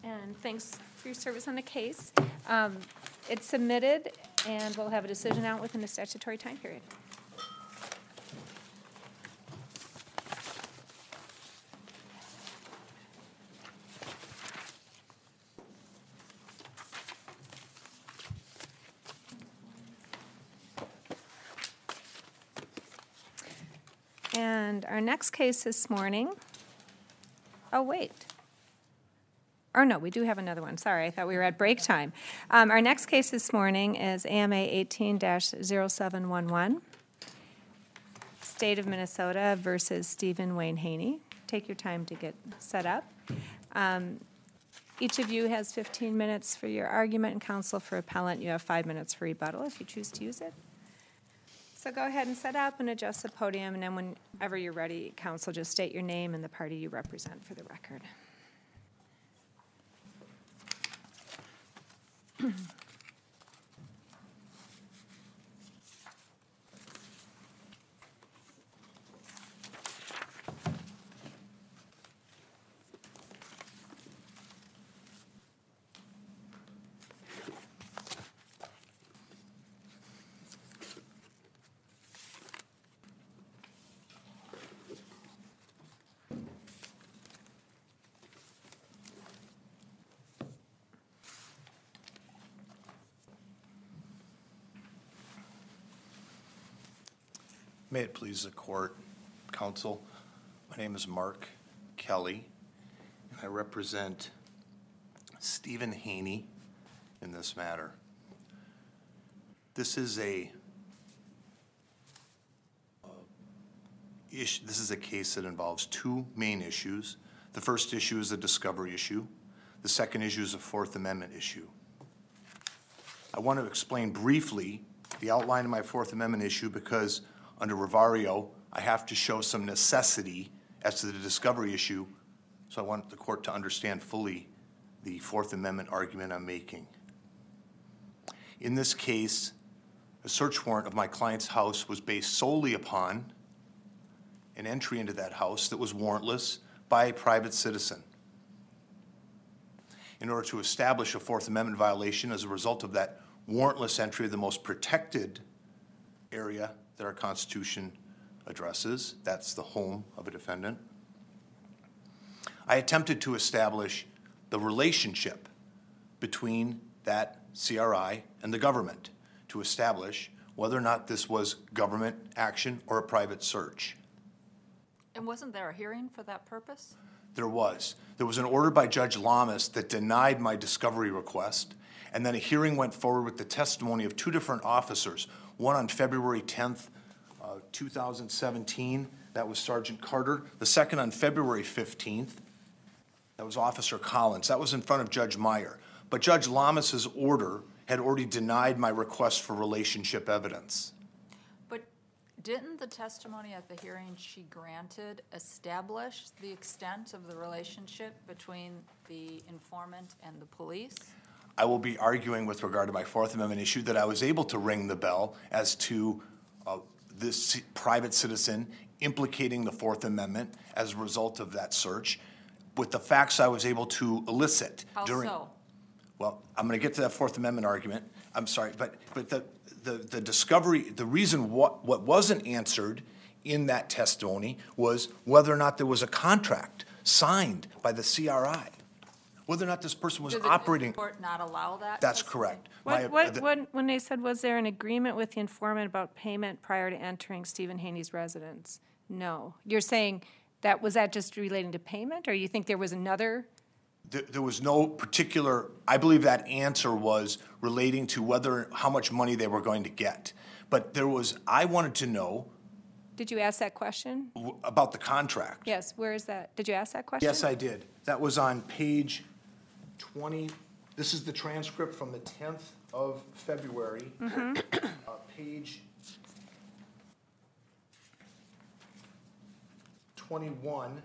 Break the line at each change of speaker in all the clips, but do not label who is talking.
And thanks for your service on the case. It's submitted, and we'll have a decision out within the statutory time period. And our next case this morning, oh, wait. Or no, we do have another one. Sorry, I thought we were at break time. Our next case this morning is AMA 18-0711, State of Minnesota versus Stephen Wayne Haney. Take your time to get set up. Each of you has 15 minutes for your argument, and counsel for appellant, you have 5 minutes for rebuttal if you choose to use it. So go ahead and set up and adjust the podium, and then whenever you're ready, counsel, just state your name and the party you represent for the record.
May it please the court, counsel. My name is Mark Kelly, and I represent Stephen Haney in this matter. This is a case that involves two main issues. The first issue is a discovery issue. The second issue is a Fourth Amendment issue. I want to explain briefly the outline of my Fourth Amendment issue because under Rivario, I have to show some necessity as to the discovery issue, so I want the court to understand fully the Fourth Amendment argument I'm making. In this case, a search warrant of my client's house was based solely upon an entry into that house that was warrantless by a private citizen. In order to establish a Fourth Amendment violation as a result of that warrantless entry of the most protected area that our Constitution addresses, that's the home of a defendant, I attempted to establish the relationship between that CRI and the government to establish whether or not this was government action or a private search.
And wasn't there a hearing for that purpose?
There was. There was an order by Judge Lamas that denied my discovery request, and then a hearing went forward with the testimony of two different officers, one on February 10th, 2017, that was Sergeant Carter. The second on February 15th, that was Officer Collins. That was in front of Judge Meyer. But Judge Lamas's order had already denied my request for relationship evidence.
But didn't the testimony at the hearing she granted establish the extent of the relationship between the informant and the police?
I will be arguing with regard to my Fourth Amendment issue that I was able to ring the bell as to this private citizen implicating the Fourth Amendment as a result of that search with the facts I was able to elicit.
How so?
Well, I'm going to get to that Fourth Amendment argument. I'm sorry, but the discovery, the reason what wasn't answered in that testimony was whether or not there was a contract signed by the CRI. Whether or not this person was operating.
Did the court not allow that?
That's correct.
When they said, was there an agreement with the informant about payment prior to entering Stephen Haney's residence? No. You're saying was that just relating to payment, or you think there was another?
There was no particular, I believe that answer was relating to how much money they were going to get. But I wanted to know.
Did you ask that question?
About the contract.
Yes, where is that? Did you ask that question?
Yes, I did. That was on page 20. This is the transcript from the 10th of February. Page 21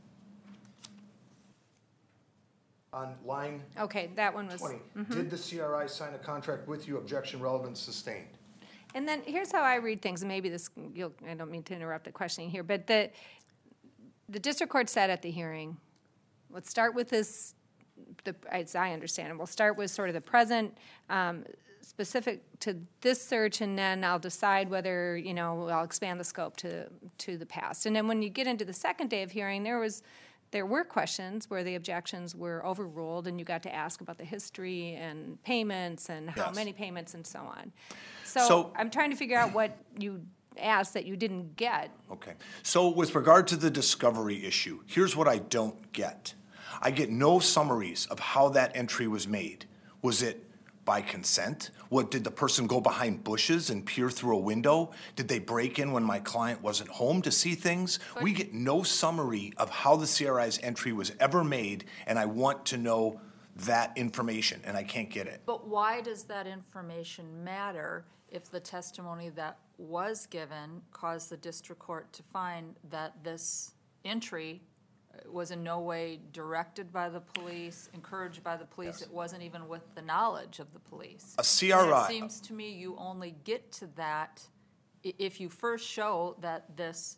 on line
okay, that one was
20. Did the CRI sign a contract with you? Objection, relevance sustained.
And then here's how I read things, and maybe I don't mean to interrupt the questioning here, but the district court said at the hearing, let's start with this as I understand it, we'll start with sort of the present, specific to this search, and then I'll decide whether, I'll expand the scope to the past. And then when you get into the second day of hearing, there were questions where the objections were overruled, and you got to ask about the history and payments and how
Yes.
many payments and so on.
So-
So I'm trying to figure out what you asked that you didn't get.
Okay. So with regard to the discovery issue, here's what I don't get. I get no summaries of how that entry was made. Was it by consent? Did the person go behind bushes and peer through a window? Did they break in when my client wasn't home to see things? We get no summary of how the CRI's entry was ever made, and I want to know that information, and I can't get it.
But why does that information matter if the testimony that was given caused the district court to find that this entry was in no way directed by the police, encouraged by the police?
Yes.
It wasn't even with the knowledge of the police.
A CRI.
And it seems to me you only get to that if you first show that this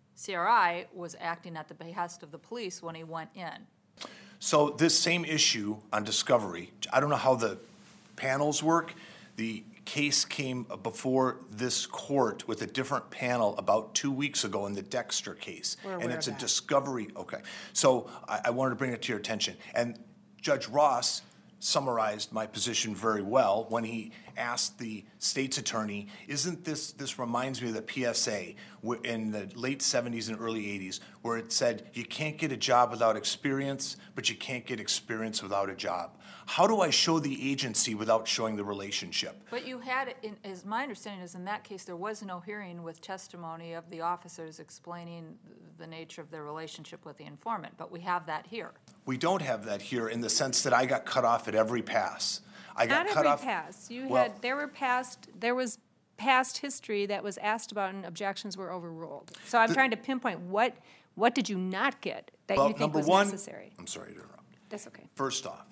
CRI was acting at the behest of the police when he went in.
So this same issue on discovery, I don't know how the panels work. The case came before this court with a different panel about 2 weeks ago in the Dexter case.
We're
And
aware
it's
of
a
that.
discovery, okay. So I wanted to bring it to your attention. And Judge Ross summarized my position very well when he asked the state's attorney, this reminds me of the PSA in the late 70s and early 80s, where it said, you can't get a job without experience, but you can't get experience without a job. How do I show the agency without showing the relationship?
But you had, as my understanding is, in that case, there was no hearing with testimony of the officers explaining the nature of their relationship with the informant, but we have that here.
We don't have that here in the sense that I got cut off at every pass. I got
Not
cut
every
off.
pass.
Well-
There was past history that was asked about and objections were overruled. So I'm trying to pinpoint what did you not get that
Well,
you think
number
was
one,
necessary?
I'm sorry to interrupt.
That's okay.
First off,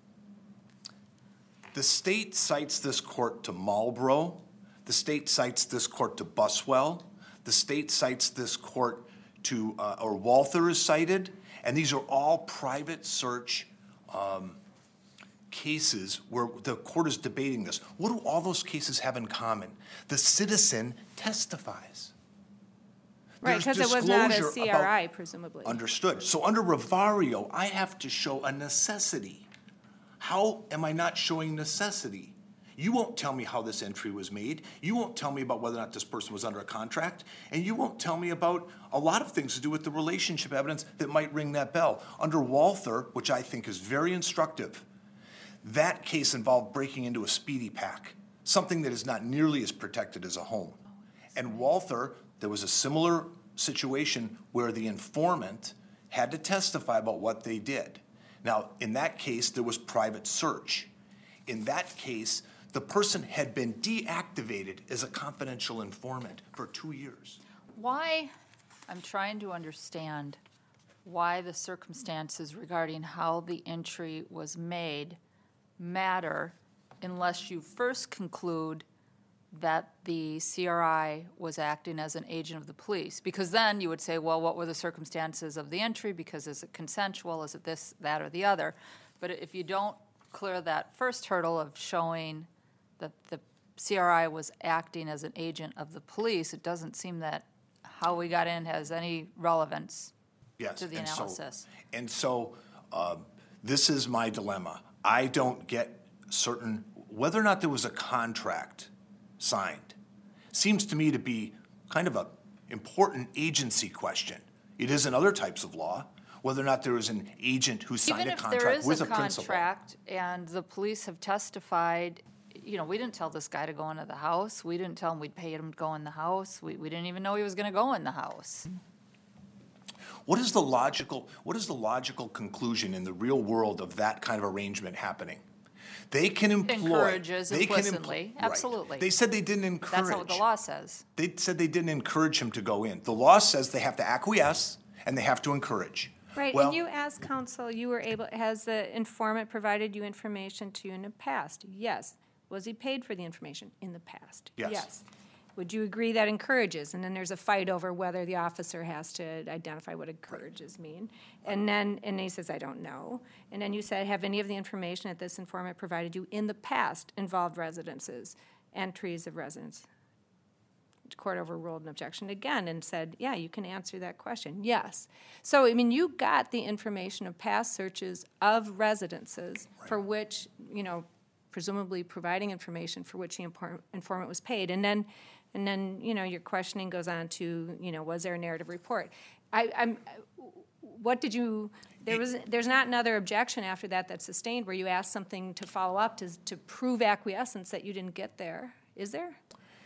the state cites this court to Marlboro. The state cites this court to Buswell. The state cites this court to, or Walther is cited, and these are all private search cases where the court is debating this. What do all those cases have in common? The citizen testifies.
Right,
There's
because it was not a
disclosure about-
CRI, presumably.
Understood. So under Rivario, I have to show a necessity. How am I not showing necessity? You won't tell me how this entry was made. You won't tell me about whether or not this person was under a contract. And you won't tell me about a lot of things to do with the relationship evidence that might ring that bell. Under Walther, which I think is very instructive, that case involved breaking into a speedy pack, something that is not nearly as protected as a home. And Walther, there was a similar situation where the informant had to testify about what they did. Now, in that case, there was private search. In that case, the person had been deactivated as a confidential informant for 2 years.
Why, I'm trying to understand why the circumstances regarding how the entry was made matter unless you first conclude that the CRI was acting as an agent of the police. Because then you would say, well, what were the circumstances of the entry? Because is it consensual? Is it this, that, or the other? But if you don't clear that first hurdle of showing that the CRI was acting as an agent of the police, it doesn't seem that how we got in has any relevance
Yes,
to the
and so-
analysis.
And so, this is my dilemma. I don't get certain, whether or not there was a contract signed, seems to me to be kind of a important agency question. It is in other types of law, whether or not there is an agent who signed a contract with a principal.
Even if there is a contract and the police have testified, we didn't tell this guy to go into the house. We didn't tell him we'd pay him to go in the house. We didn't even know he was going to go in the house.
What is the logical conclusion in the real world of that kind of arrangement happening? They can employ.
Encourages
they can
implicitly,
right.
absolutely.
They said they didn't encourage.
That's what the law says.
They said they didn't encourage him to go in. The law says they have to acquiesce and they have to encourage.
Right,
Well,
and you as counsel, has the informant provided you information to you in the past? Yes. Was he paid for the information in the past?
Yes.
Would you agree that encourages? And then there's a fight over whether the officer has to identify what encourages mean. And he says, I don't know. And then you said, have any of the information that this informant provided you in the past involved residences, entries of residence? The court overruled an objection again and said, yeah, you can answer that question. Yes. So, I mean, you got the information of past searches of residences for which, presumably providing information for which the informant was paid. And then, your questioning goes on to, was there a narrative report? What did you, there's not another objection after that that's sustained where you asked something to follow up to prove acquiescence that you didn't get there, is there?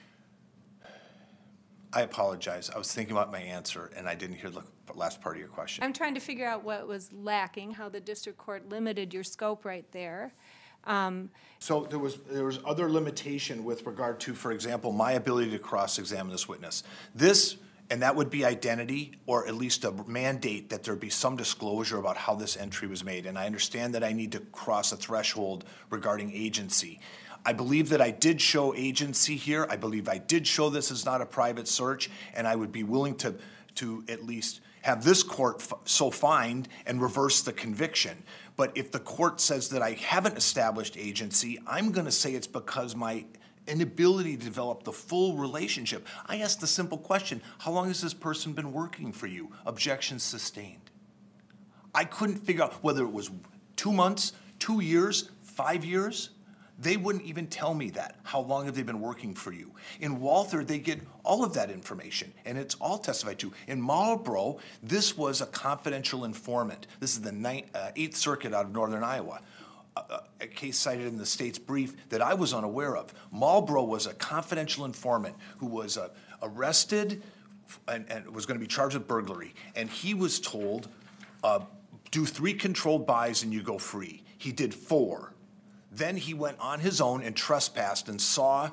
I apologize. I was thinking about my answer, and I didn't hear the last part of your question.
I'm trying to figure out what was lacking, how the district court limited your scope right there.
So there was other limitation with regard to, for example, my ability to cross-examine this witness. And that would be identity, or at least a mandate that there be some disclosure about how this entry was made. And I understand that I need to cross a threshold regarding agency. I believe that I did show agency here. I believe I did show this is not a private search, and I would be willing to at least have this court so find and reverse the conviction. But if the court says that I haven't established agency, I'm going to say it's because my inability to develop the full relationship. I asked the simple question, how long has this person been working for you? Objection sustained. I couldn't figure out whether it was 2 months, 2 years, 5 years. They wouldn't even tell me that. How long have they been working for you? In Walther, they get all of that information, and it's all testified to. In Marlboro, this was a confidential informant. This is the 8th Circuit out of Northern Iowa, a case cited in the state's brief that I was unaware of. Marlboro was a confidential informant who was arrested and was going to be charged with burglary, and he was told, do 3 controlled buys and you go free. He did 4. Then he went on his own and trespassed and saw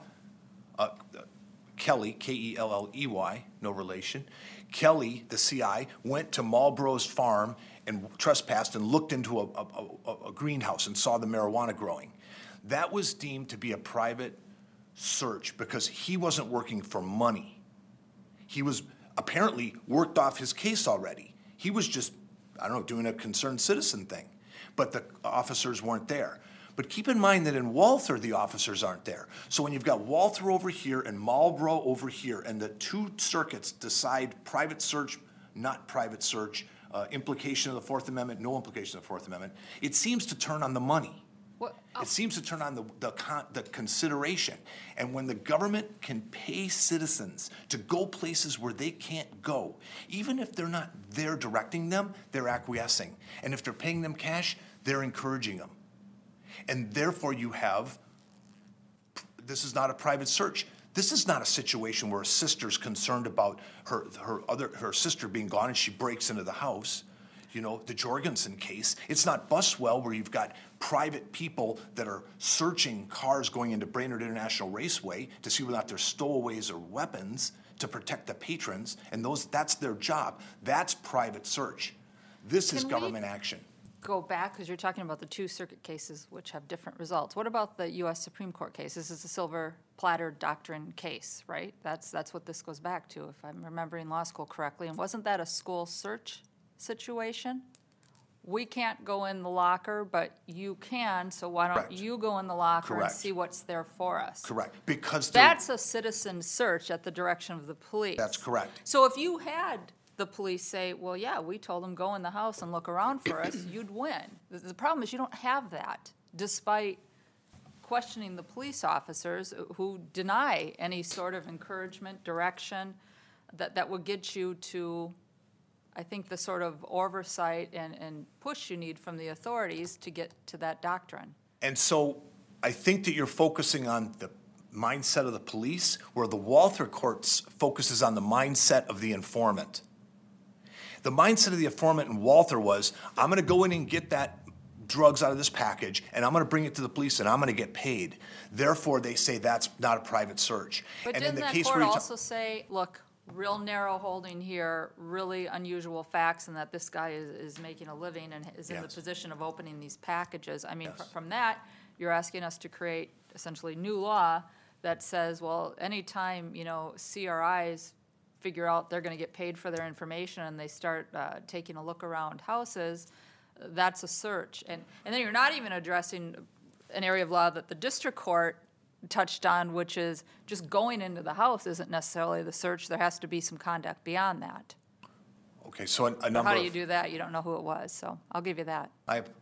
Kelly, K-E-L-L-E-Y, no relation. Kelly, the CI, went to Marlboro's farm and trespassed and looked into a greenhouse and saw the marijuana growing. That was deemed to be a private search because he wasn't working for money. He was apparently worked off his case already. He was just, doing a concerned citizen thing. But the officers weren't there. But keep in mind that in Walther, the officers aren't there. So when you've got Walther over here and Marlboro over here, and the 2 circuits decide private search, not private search, implication of the Fourth Amendment, no implication of the Fourth Amendment, it seems to turn on the money. It seems to turn on the consideration. And when the government can pay citizens to go places where they can't go, even if they're not there directing them, they're acquiescing. And if they're paying them cash, they're encouraging them. And therefore you have, this is not a private search. This is not a situation where a sister's concerned about her sister being gone and she breaks into the house. The Jorgensen case. It's not Buswell where you've got private people that are searching cars going into Brainerd International Raceway to see whether or not there's stowaways or weapons to protect the patrons, and that's their job. That's private search. This is government action.
Go back, because you're talking about the 2 circuit cases which have different results. What about the U.S. Supreme Court case? This is the Silver Platter Doctrine case, right? That's what this goes back to, if I'm remembering law school correctly. And wasn't that a school search situation? We can't go in the locker, but you can, so why don't you go in the locker and see what's there for us?
Correct. Because
that's a citizen search at the direction of the police.
That's correct.
So if you had the police say, well, yeah, we told them go in the house and look around for us, you'd win. The problem is you don't have that, despite questioning the police officers who deny any sort of encouragement, direction that would get you to, I think, the sort of oversight and push you need from the authorities to get to that doctrine.
And so I think that you're focusing on the mindset of the police, where the Walther courts focuses on the mindset of the informant. The mindset of the informant in Walther was, I'm going to go in and get that drugs out of this package, and I'm going to bring it to the police, and I'm going to get paid. Therefore, they say that's not a private search.
But
and
didn't
in the
that
case
court
where
also say, look, real narrow holding here, really unusual facts, and that this guy is making a living and is in the position of opening these packages? I mean, from that, you're asking us to create essentially new law that says, well, anytime, CRIs figure out they're going to get paid for their information and they start taking a look around houses, that's a search. And then you're not even addressing an area of law that the district court touched on, which is just going into the house isn't necessarily the search. There has to be some conduct beyond that.
Okay, so a number
How do
of...
you do that? You don't know who it was, so I'll give you that.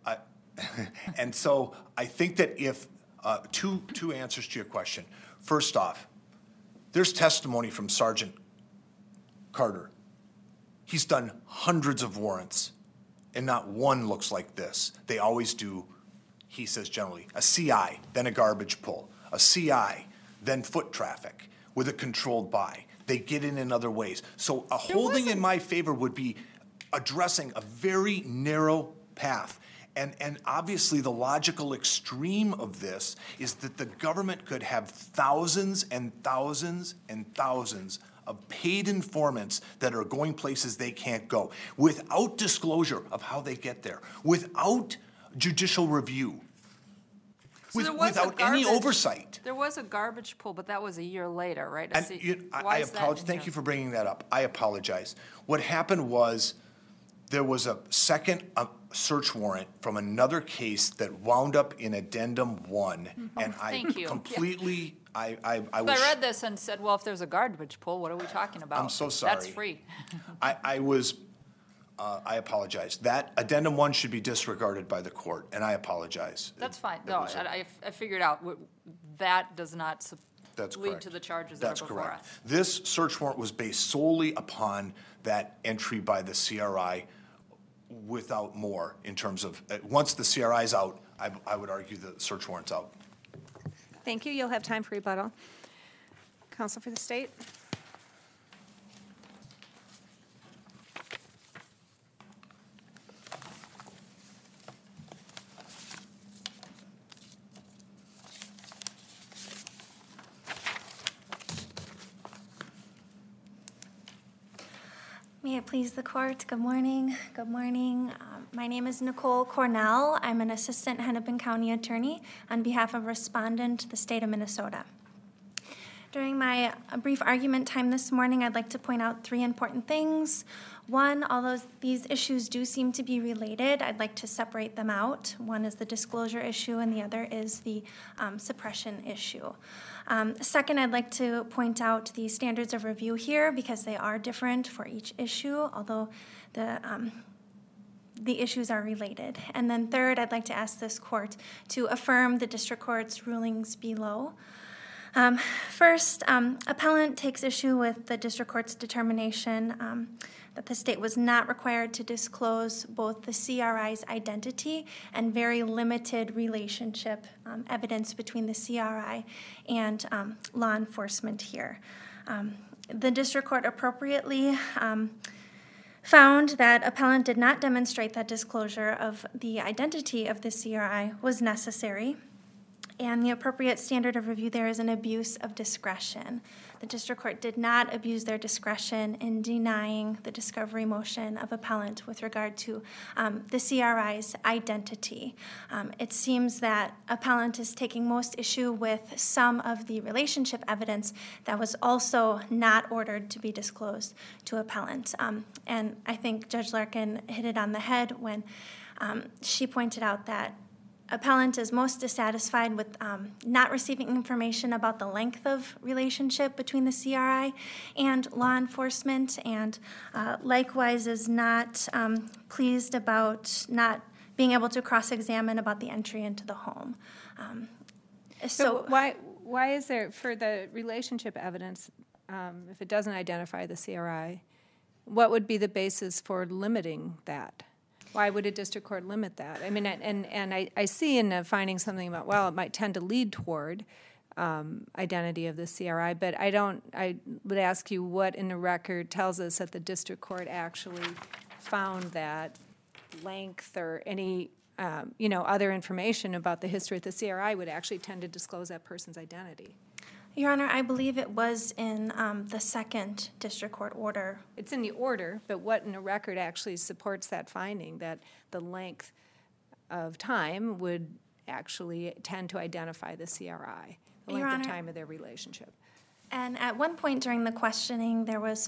And so I think that if, two answers to your question. First off, there's testimony from Sergeant Carter. He's done hundreds of warrants, and not one looks like this. They always do, he says generally, a CI, then a garbage pull, a CI, then foot traffic with a controlled buy. They get in other ways. So a holding in my favor would be addressing a very narrow path. And obviously, the logical extreme of this is that the government could have thousands and thousands and thousands of paid informants that are going places they can't go, without disclosure of how they get there, without judicial review, without any oversight.
There was a garbage pull, but that was a year later, right?
And
Why
I
is that
apologize.
in
Thank
here?
you for bringing that up. I apologize. What happened was there was a second search warrant from another case that wound up in addendum 1, and I
Thank you.
completely, I
But
was,
I read this and said, well, if there's a garbage pull, what are we talking about?
I'm so
That's
sorry.
free.
I apologize. That addendum 1 should be disregarded by the court, and I apologize.
That's fine.
That
No,
was a-
I figured out, that does not
That's
lead
correct.
to the charges that
That's
are before
correct.
us.
This search warrant was based solely upon that entry by the CRI without more in terms of, once the CRI is out, I would argue the search warrant's out.
Thank you. You'll have time for rebuttal. Counsel for the state.
May it please the court, good morning. Good morning. My name is Nicole Cornell. I'm an assistant Hennepin County attorney on behalf of respondent, the state of Minnesota. During my brief argument time this morning, I'd like to point out 3 important things. One, although these issues do seem to be related, I'd like to separate them out. One is the disclosure issue, and the other is the suppression issue. Second, I'd like to point out the standards of review here because they are different for each issue, although the issues are related. And then third, I'd like to ask this court to affirm the district court's rulings below. First, appellant takes issue with the district court's determination that the state was not required to disclose both the CRI's identity and very limited relationship evidence between the CRI and law enforcement here. The district court appropriately found that appellant did not demonstrate that disclosure of the identity of the CRI was necessary, and the appropriate standard of review there is an abuse of discretion. The district court did not abuse their discretion in denying the discovery motion of appellant with regard to the CRI's identity. It seems that appellant is taking most issue with some of the relationship evidence that was also not ordered to be disclosed to appellant. And I think Judge Larkin hit it on the head when she pointed out that appellant is most dissatisfied with not receiving information about the length of relationship between the CRI and law enforcement, and likewise is not pleased about not being able to cross-examine about the entry into the home.
So why is there, for the relationship evidence, if it doesn't identify the CRI, what would be the basis for limiting that? Why would a district court limit that? I mean, and I see in the finding something about, well, it might tend to lead toward identity of the CRI, but I would ask you what in the record tells us that the district court actually found that length or any, other information about the history of the CRI would actually tend to disclose that person's identity.
Your Honor, I believe it was in the second district court order.
It's in the order, but what in the record actually supports that finding, that the length of time would actually tend to identify the CRI? the
Your
length of
Honor.
time of their relationship.
And at one point during the questioning, there was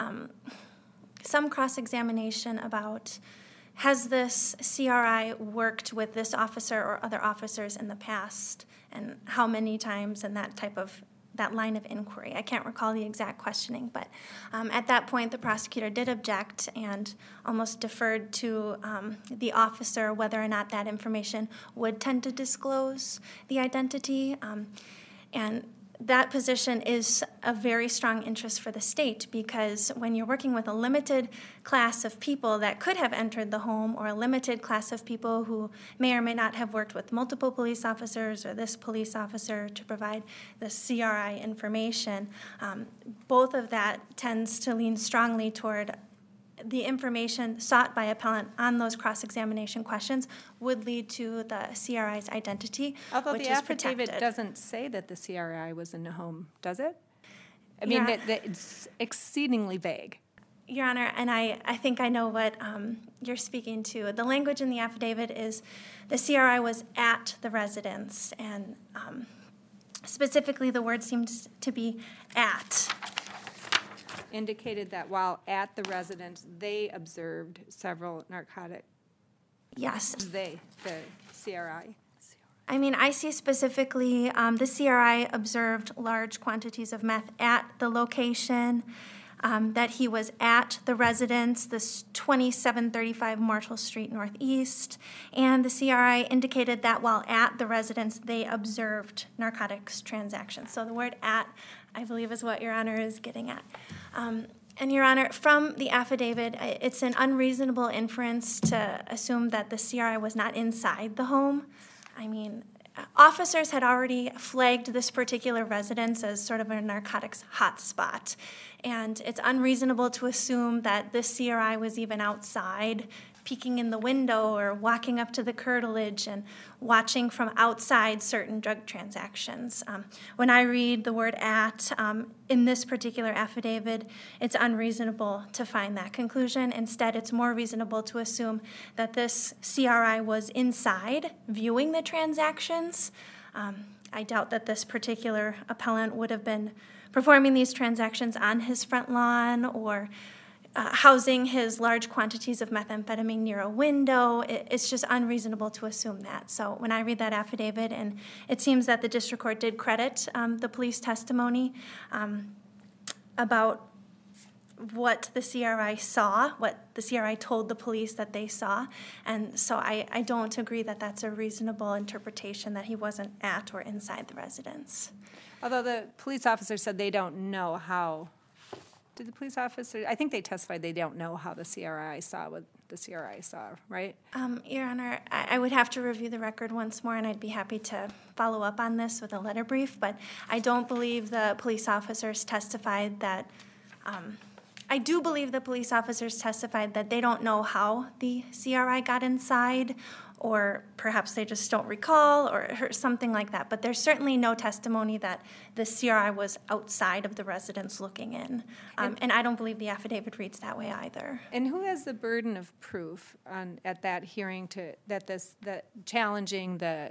some cross-examination about, has this CRI worked with this officer or other officers in the past, and how many times, and that line of inquiry. I can't recall the exact questioning, but at that point, the prosecutor did object and almost deferred to the officer whether or not that information would tend to disclose the identity. And that position is a very strong interest for the state, because when you're working with a limited class of people that could have entered the home, or a limited class of people who may or may not have worked with multiple police officers or this police officer to provide the CRI information, both of that tends to lean strongly toward the information sought by appellant on those cross-examination questions would lead to the CRI's identity,
Although
which
the
is
affidavit
protected.
doesn't say that the CRI was in the home, does it? I
Yeah.
mean, it's exceedingly vague.
Your Honor, and I think I know what you're speaking to. The language in the affidavit is the CRI was at the residence, and specifically the word seems to be at.
Indicated that while at the residence, they observed several narcotic,
Yes.
the CRI.
I mean, I see specifically the CRI observed large quantities of meth at the location, that he was at the residence, this 2735 Marshall Street Northeast, and the CRI indicated that while at the residence, they observed narcotics transactions. So the word at, I believe, is what Your Honor is getting at. And Your Honor, from the affidavit, it's an unreasonable inference to assume that the CRI was not inside the home. I mean, officers had already flagged this particular residence as sort of a narcotics hotspot, and it's unreasonable to assume that this CRI was even outside, peeking in the window or walking up to the curtilage and watching from outside certain drug transactions. When I read the word at in this particular affidavit, it's unreasonable to find that conclusion. Instead, it's more reasonable to assume that this CRI was inside viewing the transactions. I doubt that this particular appellant would have been performing these transactions on his front lawn or housing his large quantities of methamphetamine near a window. It's just unreasonable to assume that. So when I read that affidavit, and it seems that the district court did credit the police testimony about what the CRI saw, what the CRI told the police that they saw. And so I don't agree that that's a reasonable interpretation that he wasn't at or inside the residence.
Although the police officer said they don't know how. Did the police officer, I think they testified they don't know how the CRI saw what the CRI saw, right?
Your Honor, I would have to review the record once more, and I'd be happy to follow up on this with a letter brief, but I don't believe the police officers testified that, I do believe the police officers testified that they don't know how the CRI got inside, or perhaps they just don't recall, or something like that. But there's certainly no testimony that the CRI was outside of the residence looking in. And I don't believe the affidavit reads that way either.
And who has the burden of proof at that hearing that challenging the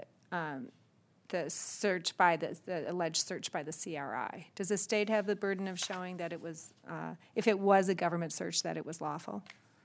search by the alleged search by the CRI? Does the state have the burden of showing that it was, if it was a government search, that it was lawful?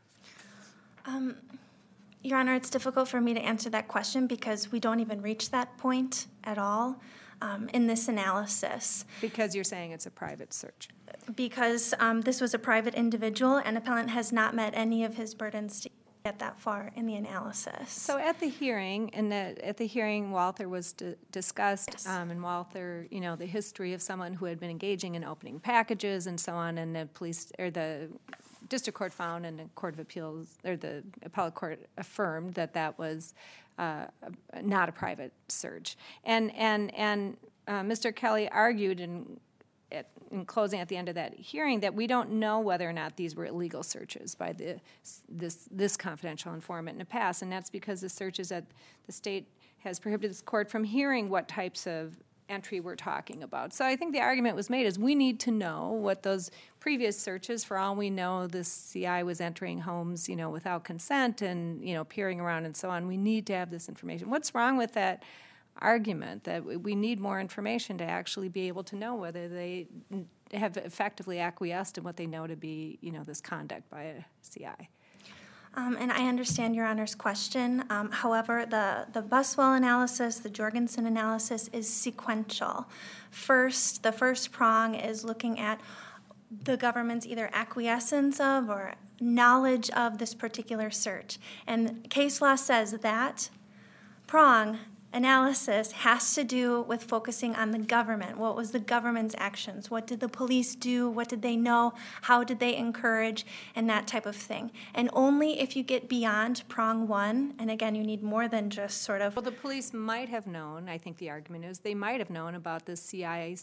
Your Honor, it's difficult for me to answer that question because we don't even reach that point at all in this analysis.
Because you're saying it's a private search.
Because this was a private individual, and appellant has not met any of his burdens to get that far in the analysis.
So at the hearing, Walther was discussed,
Yes.
And Walther, the history of someone who had been engaging in opening packages and so on, and the police or the district court found, and the Court of Appeals or the appellate court affirmed that was not a private search. And Mr. Kelly argued in closing at the end of that hearing that we don't know whether or not these were illegal searches by this confidential informant in the past, and that's because the searches that the state has prohibited this court from hearing what types of entry we're talking about. So I think the argument was made is we need to know what those previous searches, for all we know, this CI was entering homes, without consent and, peering around and so on. We need to have this information. What's wrong with that argument that we need more information to actually be able to know whether they have effectively acquiesced in what they know to be, this conduct by a CI.
And I understand Your Honor's question. However, the Buswell analysis, the Jorgensen analysis is sequential. First, the first prong is looking at the government's either acquiescence of or knowledge of this particular search. And case law says that prong analysis has to do with focusing on the government. What was the government's actions? What did the police do? What did they know? How did they encourage? And that type of thing. And only if you get beyond prong one, and again, you need more than just sort of...
Well, the police might have known, I think the argument is, they might have known about the CI's,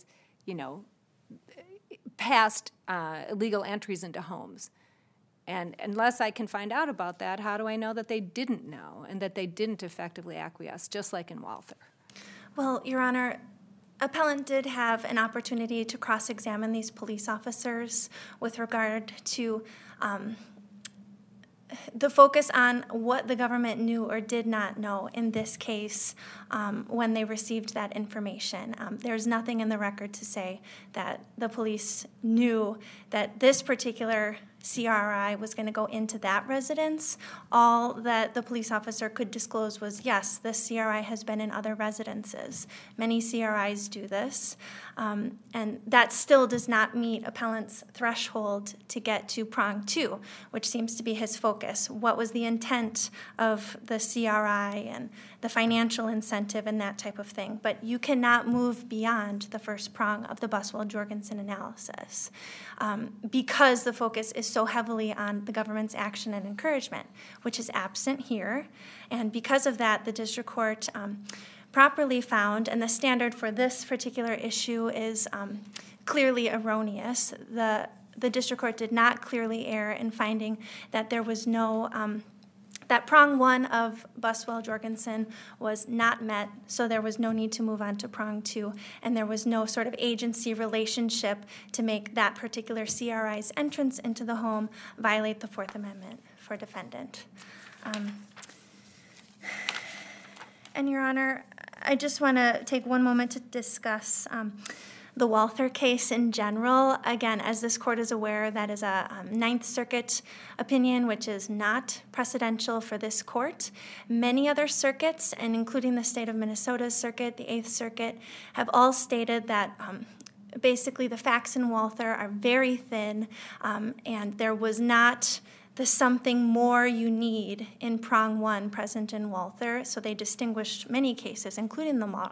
past illegal entries into homes. And unless I can find out about that, how do I know that they didn't know and that they didn't effectively acquiesce, just like in Walther?
Well, Your Honor, appellant did have an opportunity to cross-examine these police officers with regard to the focus on what the government knew or did not know in this case when they received that information. There's nothing in the record to say that the police knew that this particular CRI was going to go into that residence. All that the police officer could disclose was, yes, this CRI has been in other residences. Many CRIs do this. And that still does not meet appellant's threshold to get to prong two, which seems to be his focus. What was the intent of the CRI and the financial incentive and that type of thing? But you cannot move beyond the first prong of the Buswell-Jorgensen analysis because the focus is so heavily on the government's action and encouragement, which is absent here. And because of that, the district court properly found, and the standard for this particular issue is clearly erroneous. The district court did not clearly err in finding that there was no, that prong one of Buswell-Jorgensen was not met, so there was no need to move on to prong two, and there was no sort of agency relationship to make that particular CRI's entrance into the home violate the Fourth Amendment for defendant. And Your Honor, I just want to take one moment to discuss the Walther case in general. Again, as this court is aware, that is a Ninth Circuit opinion, which is not precedential for this court. Many other circuits, and including the state of Minnesota's circuit, the Eighth Circuit, have all stated that basically the facts in Walther are very thin, and there was not the something more you need in prong one present in Walther. So they distinguished many cases, including the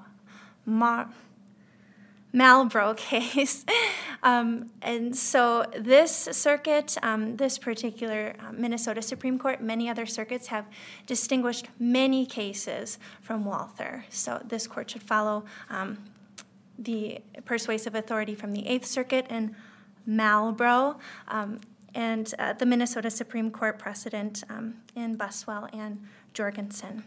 Malbrough case. And so this circuit, this particular Minnesota Supreme Court, many other circuits have distinguished many cases from Walther. So this court should follow the persuasive authority from the Eighth Circuit and Malbrough, and the Minnesota Supreme Court precedent in Buswell and Jorgensen.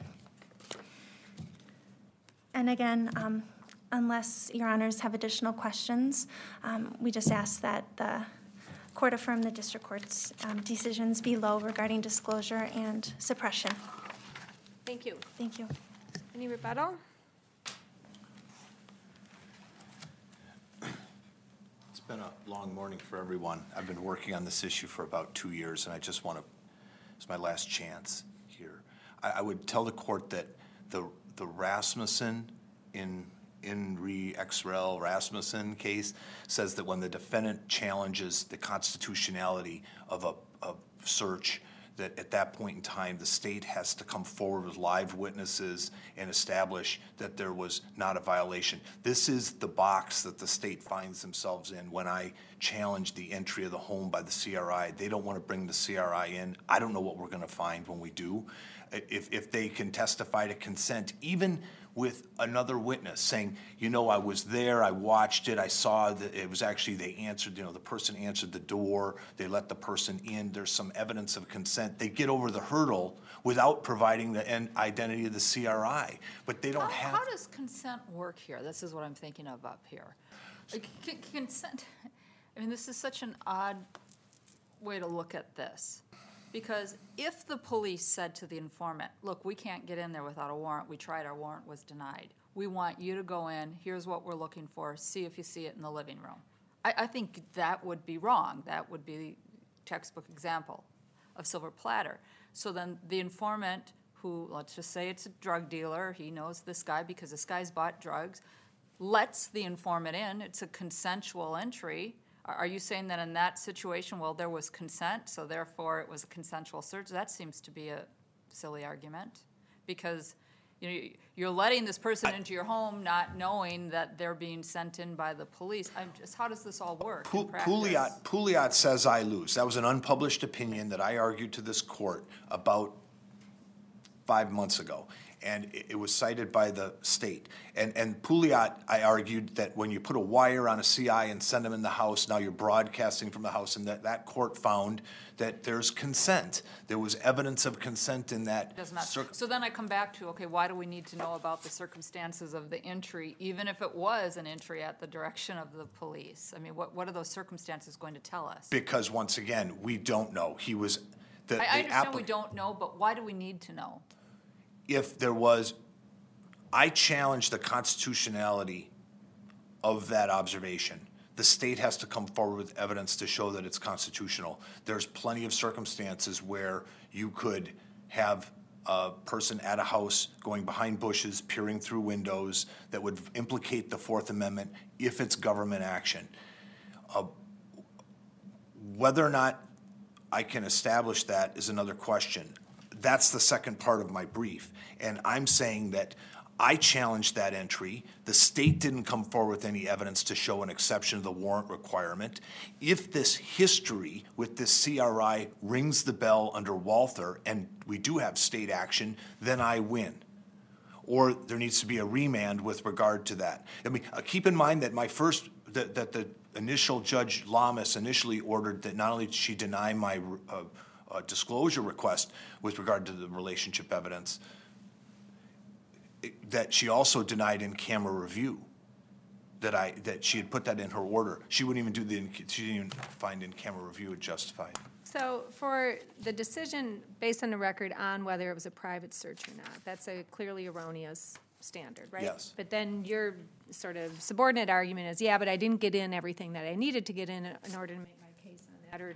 And again, unless Your Honors have additional questions, we just ask that the court affirm the district court's decisions below regarding disclosure and suppression.
Thank you.
Thank you.
Any rebuttal?
It's been a long morning for everyone. I've been working on this issue for about 2 years, and I just want to, it's my last chance here. I would tell the court that the Rasmussen in re ex rel Rasmussen case says that when the defendant challenges the constitutionality of a search, that at that point in time, the state has to come forward with live witnesses and establish that there was not a violation. This is the box that the state finds themselves in when I challenge the entry of the home by the CRI. They don't want to bring the CRI in. I don't know what we're going to find when we do. If they can testify to consent, even with another witness saying, I was there, I watched it, I saw that it was actually, they answered, the person answered the door, they let the person in, there's some evidence of consent. They get over the hurdle without providing the identity of the CRI, but they don't have.
How does consent work here? This is what I'm thinking of up here. Consent, this is such an odd way to look at this. Because if the police said to the informant, look, we can't get in there without a warrant, we tried, our warrant was denied. We want you to go in, here's what we're looking for, see if you see it in the living room. I think that would be wrong. That would be textbook example of silver platter. So then the informant who, let's just say it's a drug dealer, he knows this guy because this guy's bought drugs, lets the informant in, it's a consensual entry. Are you saying that in that situation, well, there was consent, so therefore it was a consensual search? That seems to be a silly argument, because you know, you're letting this person into your home not knowing that they're being sent in by the police. How does this all work in practice?
Pouliot says I lose. That was an unpublished opinion that I argued to this court about 5 months ago, and it was cited by the state. And Pouliot, I argued that when you put a wire on a CI and send them in the house, now you're broadcasting from the house, and that court found that there's consent. There was evidence of consent in that.
Does not. So then I come back to, okay, why do we need to know about the circumstances of the entry, even if it was an entry at the direction of the police? I mean, what are those circumstances going to tell us?
Because once again, we don't know. He was
I understand we don't know, but why do we need to know?
If there was, I challenge the constitutionality of that observation. The state has to come forward with evidence to show that it's constitutional. There's plenty of circumstances where you could have a person at a house going behind bushes, peering through windows, that would implicate the Fourth Amendment if it's government action. Whether or not I can establish that is another question. That's the second part of my brief. And I'm saying that I challenged that entry. The state didn't come forward with any evidence to show an exception to the warrant requirement. If this history with this CRI rings the bell under Walther, and we do have state action, then I win. Or there needs to be a remand with regard to that. I mean, keep in mind that that the initial Judge Lamas initially ordered that not only did she deny my disclosure request with regard to the relationship evidence, that she also denied in-camera review, that she had put that in her order. She wouldn't even she didn't even find in-camera review justified.
So for the decision based on the record on whether it was a private search or not, that's a clearly erroneous standard, right?
Yes.
But then your sort of subordinate argument is, yeah, but I didn't get in everything that I needed to get in order to make my case on that, or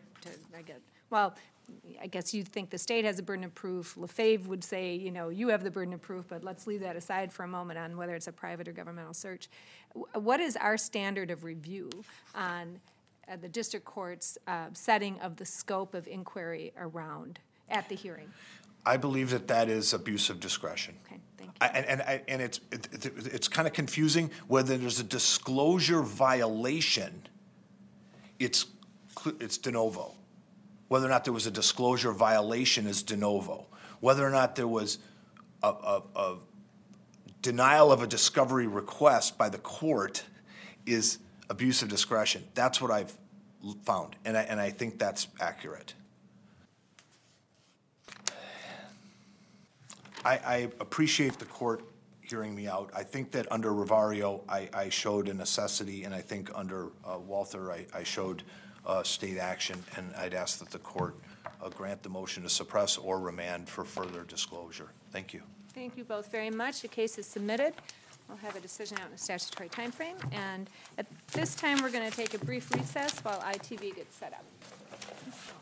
I guess you think the state has a burden of proof. Lefebvre would say, you know, you have the burden of proof, but let's leave that aside for a moment on whether it's a private or governmental search. What is our standard of review on the district court's setting of the scope of inquiry around at the hearing?
I believe that is abuse of discretion.
Okay, thank you.
And it's kind of confusing whether there's a disclosure violation. It's de novo. Whether or not there was a disclosure violation is de novo. Whether or not there was a denial of a discovery request by the court is abuse of discretion. That's what I've found, and I think that's accurate. I appreciate the court hearing me out. I think that under Rivario, I showed a necessity, and I think under Walther, I showed state action, and I'd ask that the court grant the motion to suppress or remand for further disclosure. Thank you.
Thank you both very much. The case is submitted. We'll have a decision out in a statutory timeframe. And at this time, we're going to take a brief recess while ITV gets set up.